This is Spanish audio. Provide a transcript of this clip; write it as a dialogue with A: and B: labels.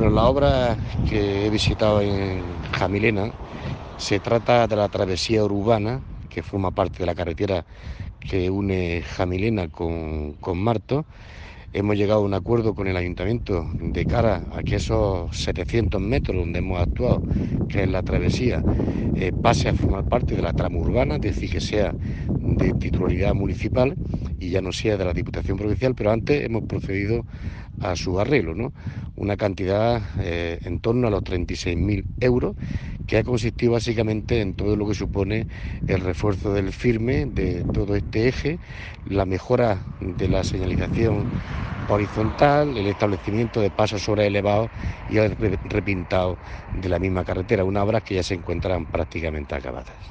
A: Bueno, la obra que he visitado en Jamilena se trata de la travesía urbana que forma parte de la carretera que une Jamilena con Marto. Hemos llegado a un acuerdo con el ayuntamiento de cara a que esos 700 metros donde hemos actuado, que es la travesía, pase a formar parte de la trama urbana, es decir, que sea de titularidad municipal y ya no sea de la Diputación Provincial, pero antes hemos procedido a su arreglo, ¿no? Una cantidad en torno a los 36.000 euros, que ha consistido básicamente en todo lo que supone el refuerzo del firme de todo este eje, la mejora de la señalización horizontal, el establecimiento de pasos sobre elevados y el repintado de la misma carretera, unas obras que ya se encuentran prácticamente acabadas.